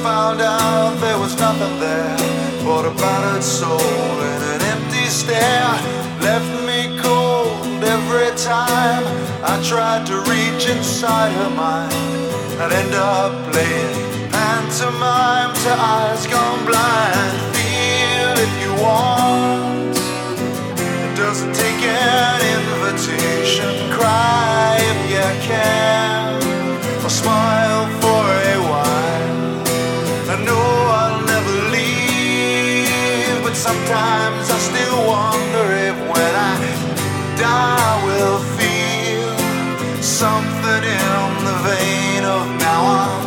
found out there was nothing there but a battered soul and an empty stare. Left me cold every time I tried to reach inside her mind. I'd end up playing pantomime to eyes gone blind. Feel if you want, it doesn't take an invitation. Cry if you can, or smile for a while. I know I'll never leave, but sometimes I still wonder if when I die I will feel something in the vein of now I'm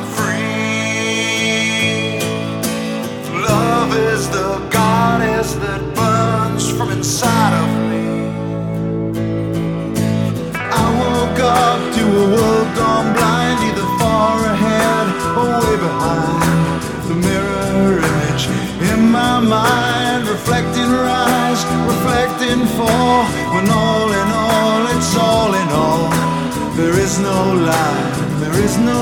free. Love is the goddess that burns from inside of me. I woke up to a world gone blind, either far ahead or way behind. The mirror image in my mind, reflecting rise, reflecting fall. When all in all, it's all in all. There is no line, there is no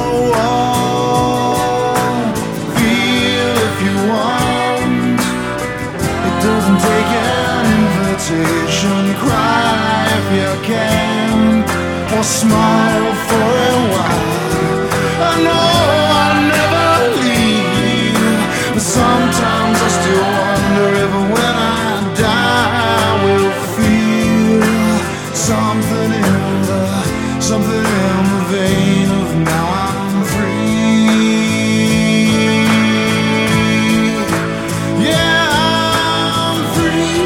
wall. Feel if you want, it doesn't take an invitation. Cry if you can, or smile for a while. I know I'll never leave, but sometimes I still wonder if when I die I will feel something in the vein of now I'm free. Yeah, I'm free.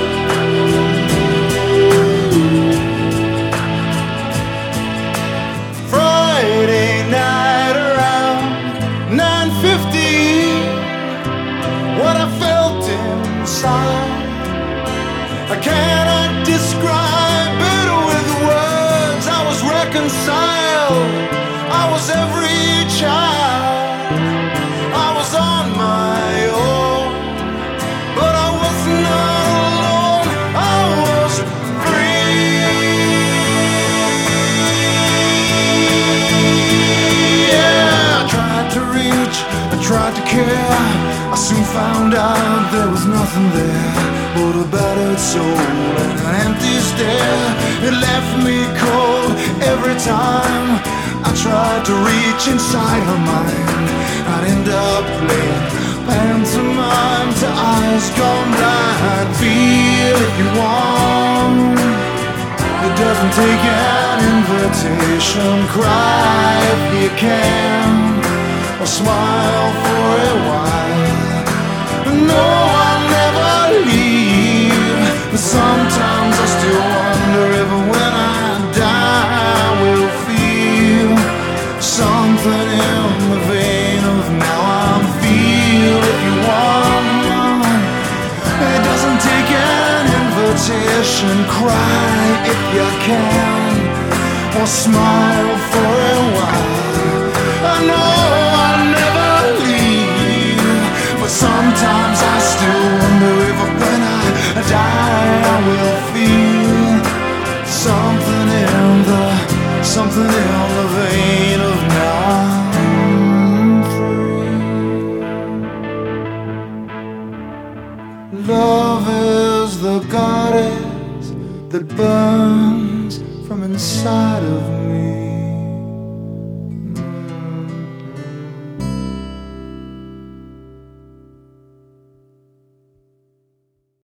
Friday night around 9:50, what I felt inside I cannot describe it with words. I was reconciled, I was every child, I was on my own, but I was not alone, I was free. Yeah, I tried to reach, I tried to care. I soon found out there was nothing there but a battered soul and an empty stare. It left me cold every time I tried to reach inside her mind. I'd end up playing pantomime to eyes gone blind. Feel if you want, it doesn't take an invitation. Cry if you can, or smile for a while. No, I'll never leave, but sometimes I still wonder if when I die I will feel something in the vein of now I'm feel if you want. It doesn't take an invitation. Cry if you can, or smile for a while. I know I'll never leave, but sometimes I still wonder if when I die I will feel something in the vein of now I'm free. Love is the goddess that burns from inside of me.